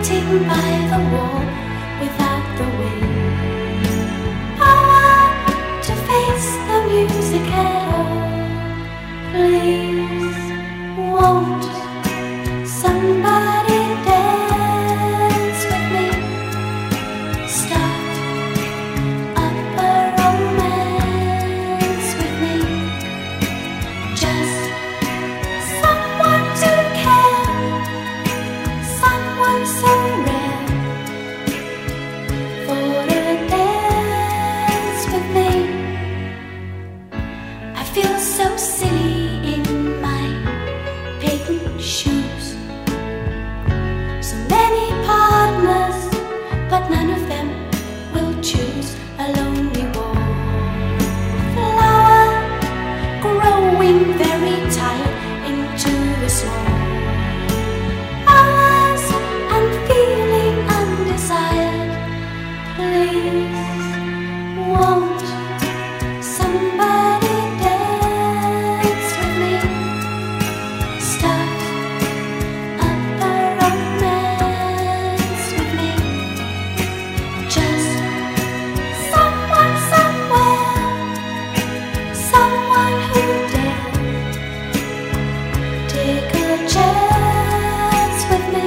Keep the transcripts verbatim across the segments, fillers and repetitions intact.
sitting by the wall without the wind. Power to face the music at all. Please, won't somebody dance with me? Start up a romance with me. Just someone to care, someone so rare, for a dance with me. I feel so silly in my patent shoes. So many partners, but none of them will choose a lonely wallflower, growing very tired into the swamp. Hours and feeling undesired. Please, won't somebody dance with me? Start up a romance with me. Just someone somewhere, someone who dare take a chance with me.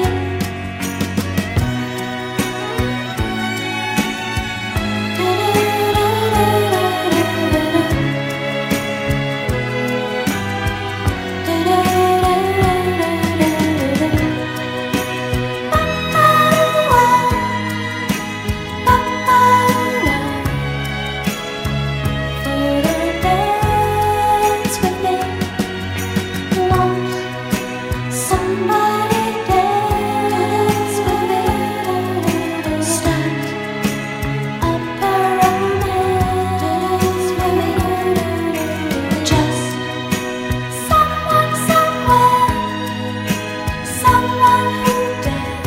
Somebody dance with me. Start up a romance with me. Just someone somewhere, someone who dare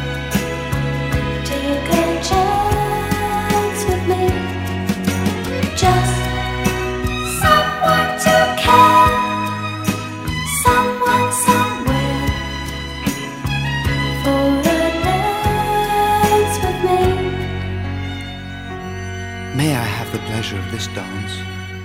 take a chance with me. Just someone to care, someone somewhere, for a dance with me. May I have the pleasure of this dance?